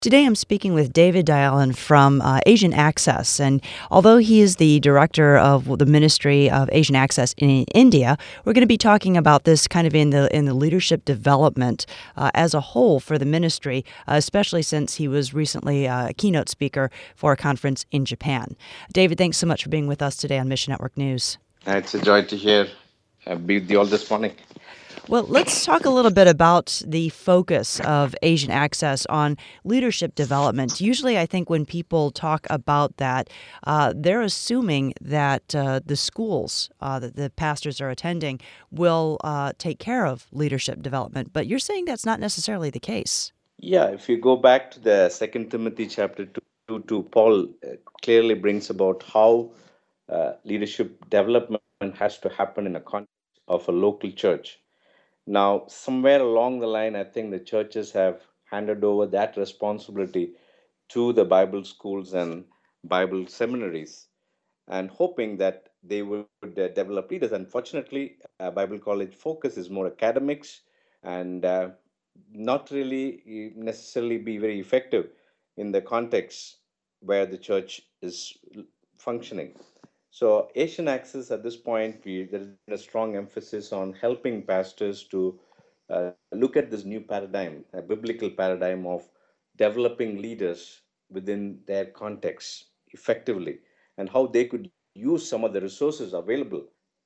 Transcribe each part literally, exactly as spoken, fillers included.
Today, I'm speaking with David Dyalan from uh, Asian Access. And although he is the director of the Ministry of Asian Access in India, we're going to be talking about this kind of in the in the leadership development uh, as a whole for the ministry, uh, especially since he was recently uh, a keynote speaker for a conference in Japan. David, thanks so much for being with us today on Mission Network News. Uh, It's a joy to hear uh, be with you all this morning. Well, let's talk a little bit about the focus of Asian Access on leadership development. Usually, I think when people talk about that, uh, they're assuming that uh, the schools uh, that the pastors are attending will uh, take care of leadership development. But you're saying that's not necessarily the case. Yeah, if you go back to the Second Timothy chapter two, to Paul uh, clearly brings about how uh, leadership development has to happen in a context of a local church. Now, somewhere along the line, I think the churches have handed over that responsibility to the Bible schools and Bible seminaries, and hoping that they would uh, develop leaders. Unfortunately, uh, Bible college focus is more academics and uh, not really eh, necessarily be very effective in the context where the church is functioning. So, Asian Access at this point, we, there has been a strong emphasis on helping pastors to uh, look at this new paradigm, a biblical paradigm of developing leaders within their context effectively, and how they could use some of the resources available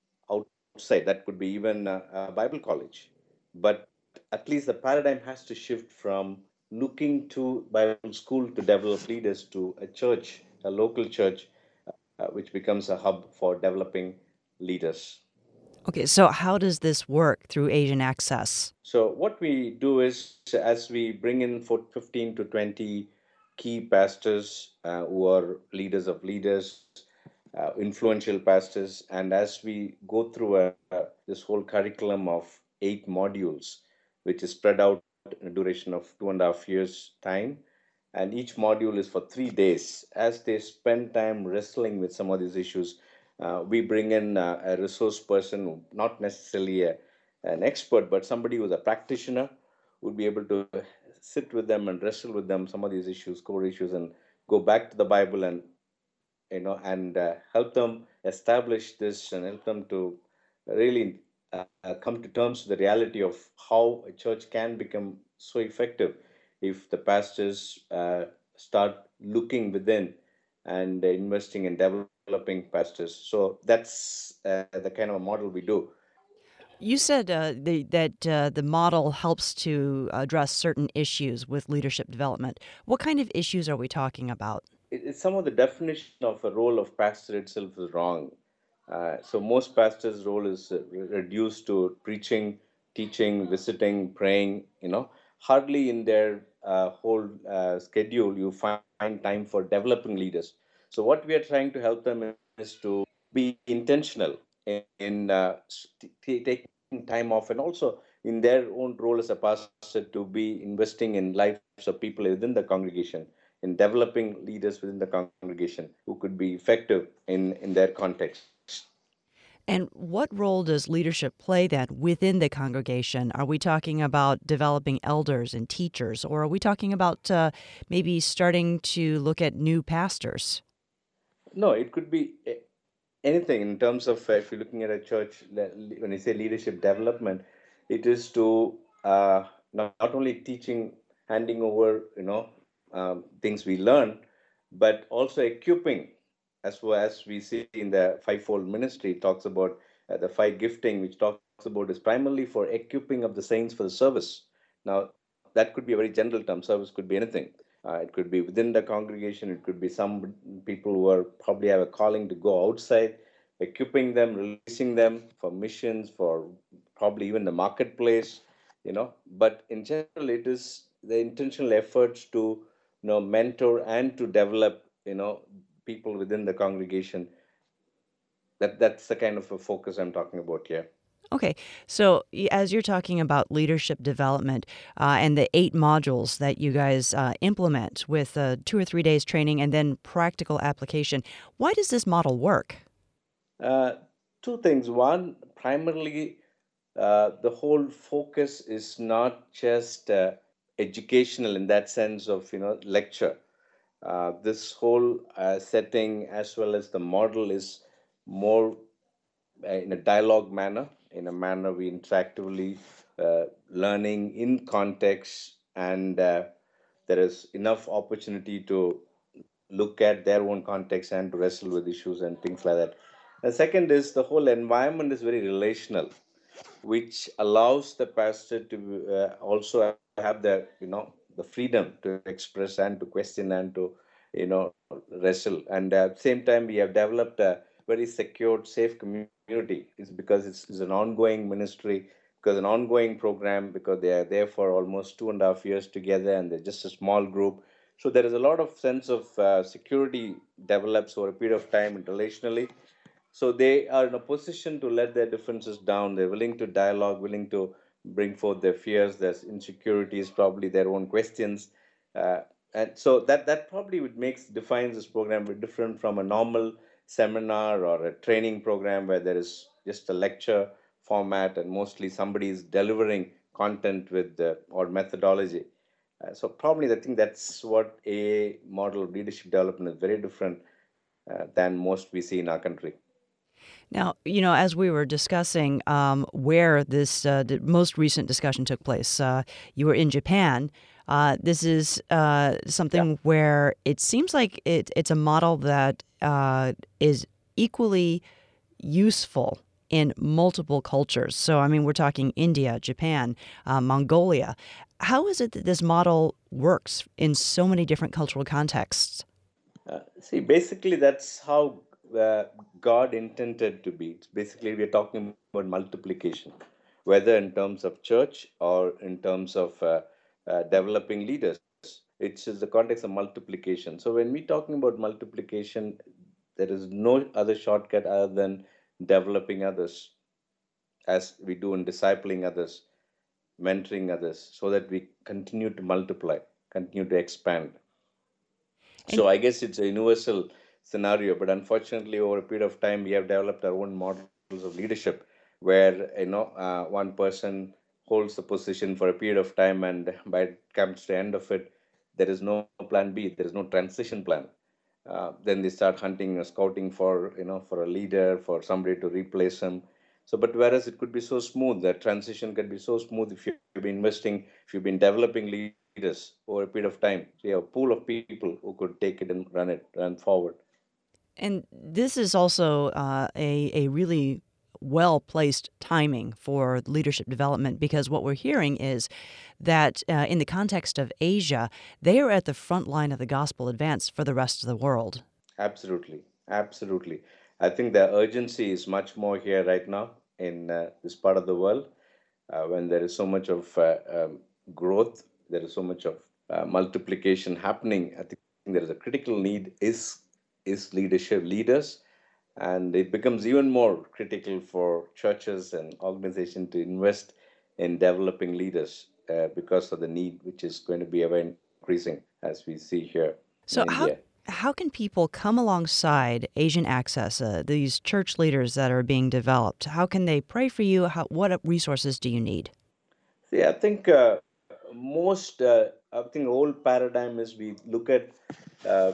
outside. That could be even a, a Bible college. But at least the paradigm has to shift from looking to Bible school to develop leaders to a church, a local church, uh, which becomes a hub for developing leaders. Okay, so how does this work through Asian Access? So what we do is, as we bring in for fifteen to twenty key pastors uh, who are leaders of leaders, uh, influential pastors, and as we go through a, a- this whole curriculum of eight modules, which is spread out in a duration of two and a half years time, and each module is for three days. As they spend time wrestling with some of these issues, uh, we bring in uh, a resource person, not necessarily a, an expert, but somebody who's a practitioner, would be able to sit with them and wrestle with them some of these issues, core issues, and go back to the Bible and you know and uh, help them establish this and help them to really uh, uh, come to terms with the reality of how a church can become so effective if the pastors uh, start looking within and uh, investing in developing pastors. So that's uh, the kind of a model we do. You said uh, the, that uh, the model helps to address certain issues with leadership development. What kind of issues are we talking about? It, it's some of the definition of a role of pastor itself is wrong. Uh, so most pastors' role is uh, re- reduced to preaching, teaching, visiting, praying. You know, hardly in their uh, whole uh, schedule you find time for developing leaders. So what we are trying to help them is to be intentional in, in uh, t- t- taking time off, and also in their own role as a pastor to be investing in lives of people within the congregation, in developing leaders within the congregation who could be effective in, in their context. And what role does leadership play then within the congregation? Are we talking about developing elders and teachers, or are we talking about uh, maybe starting to look at new pastors? No, it could be a- anything in terms of uh, if you're looking at a church, le- when you say leadership development, it is to uh, not, not only teaching, handing over, you know, um, things we learn, but also equipping, as well as we see in the fivefold ministry, it talks about uh, the five gifting, which talks about is primarily for equipping of the saints for the service. Now, that could be a very general term. Service could be anything. Uh, it could be within the congregation. It could be some people who are probably have a calling to go outside, equipping them, releasing them for missions, for probably even the marketplace. You know, but in general, it is the intentional efforts to you know mentor and to develop you know people within the congregation. That that's the kind of a focus I'm talking about here. Okay, so y- as you're talking about leadership development uh, and the eight modules that you guys uh, implement with uh, two or three days training and then practical application, why does this model work? Uh, Two things. One, primarily, uh, the whole focus is not just uh, educational in that sense of, you know, lecture. Uh, this whole uh, setting as well as the model is more uh, in a dialogue manner, in a manner we interactively uh, learning in context, and uh, there is enough opportunity to look at their own context and to wrestle with issues and things like that. The second is the whole environment is very relational, which allows the pastor to uh, also have the, you know, the freedom to express and to question and to, you know, wrestle. And at the same time we have developed a very secured safe community. It's because it's, it's an ongoing ministry, because an ongoing program, because they are there for almost two and a half years together and they're just a small group. So there is a lot of sense of uh, security develops over a period of time and relationally. So they are in a position to let their differences down. They're willing to dialogue, willing to bring forth their fears, their insecurities, probably their own questions. Uh, and so that, that probably would makes defines this program very different from a normal seminar or a training program where there is just a lecture format and mostly somebody is delivering content with the, or methodology. Uh, so probably I think that's what a model of leadership development is very different uh, than most we see in our country. Now, you know, as we were discussing um, where this uh, the most recent discussion took place, uh, you were in Japan. Uh, this is uh, Yeah. something where it seems like it, it's a model that uh, is equally useful in multiple cultures. So, I mean, we're talking India, Japan, uh, Mongolia. How is it that this model works in so many different cultural contexts? Uh, see, basically, that's how uh, God intended to be. It's basically, we're talking about multiplication, whether in terms of church or in terms of uh, uh, developing leaders. It's just the context of multiplication. So when we're talking about multiplication, there is no other shortcut other than developing others, as we do in discipling others, mentoring others, so that we continue to multiply, continue to expand. And So I guess it's a universal scenario, but unfortunately, over a period of time, we have developed our own models of leadership, where, you know, uh, one person holds the position for a period of time, and by it comes to the end of it, there is no plan B. There is no transition plan. Uh, then they start hunting, uh, scouting for, you know, for a leader, for somebody to replace him. So, but whereas it could be so smooth, that transition could be so smooth if you've been investing, if you've been developing leaders over a period of time. So you have a pool of people who could take it and run it, run forward. And this is also uh, a, a really well placed timing for leadership development because what we're hearing is that uh, in the context of Asia, they are at the front line of the gospel advance for the rest of the world. Absolutely, absolutely. I think the urgency is much more here right now in uh, this part of the world, uh, when there is so much of uh, um, growth, there is so much of uh, multiplication happening. I think there is a critical need is is leadership leaders, and it becomes even more critical for churches and organizations to invest in developing leaders uh, because of the need, which is going to be ever increasing as we see here in So how India. how can people come alongside Asian Access, uh, these church leaders that are being developed? How can they pray for you? How, what resources do you need? See, I think uh, most, uh, I think old paradigm is we look at uh,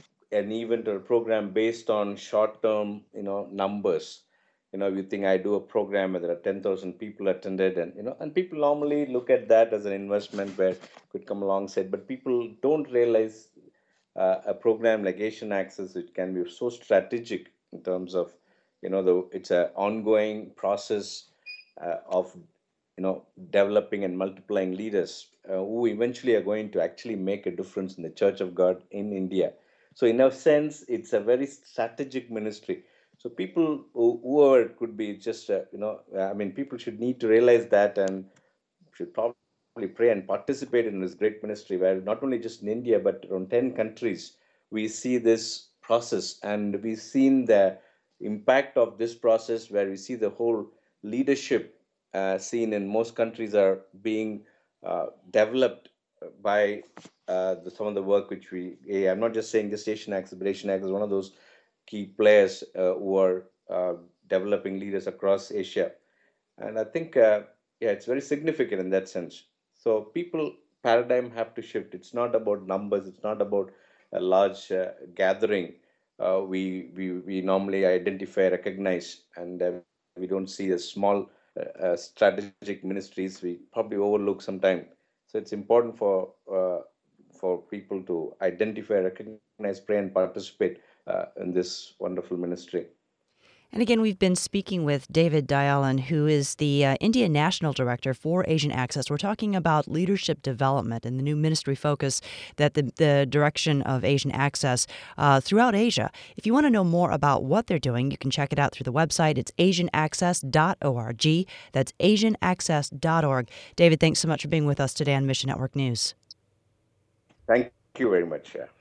an event or a program based on short-term, you know, numbers. You know, you think I do a program where there are ten thousand people attended, and, you know, and people normally look at that as an investment where it could come alongside, but people don't realize uh, a program like Asian Access, it can be so strategic in terms of, you know, the it's an ongoing process uh, of, you know, developing and multiplying leaders uh, who eventually are going to actually make a difference in the Church of God in India. So in a sense, it's a very strategic ministry. So people who, whoever it could be, just uh, you know, I mean, people should need to realize that and should probably pray and participate in this great ministry where not only just in India, but around ten countries, we see this process and we've seen the impact of this process where we see the whole leadership uh, seen in most countries are being uh, developed by uh, the, some of the work which we, eh, I'm not just saying this Asian Access, but Asian Access is one of those key players uh, who are uh, developing leaders across Asia. And I think, uh, yeah, it's very significant in that sense. So people paradigm have to shift. It's not about numbers. It's not about a large uh, gathering. Uh, we, we we normally identify, recognize, and uh, we don't see the small uh, uh, strategic ministries. We probably overlook sometime. So it's important for uh, for people to identify, recognize, pray, and participate uh, in this wonderful ministry. And again, we've been speaking with David Dayalan, who is the uh, India National Director for Asian Access. We're talking about leadership development and the new ministry focus that the, the direction of Asian Access uh, throughout Asia. If you want to know more about what they're doing, you can check it out through the website. It's asian access dot org. That's asian access dot org. David, thanks so much for being with us today on Mission Network News. Thank you very much. Yeah.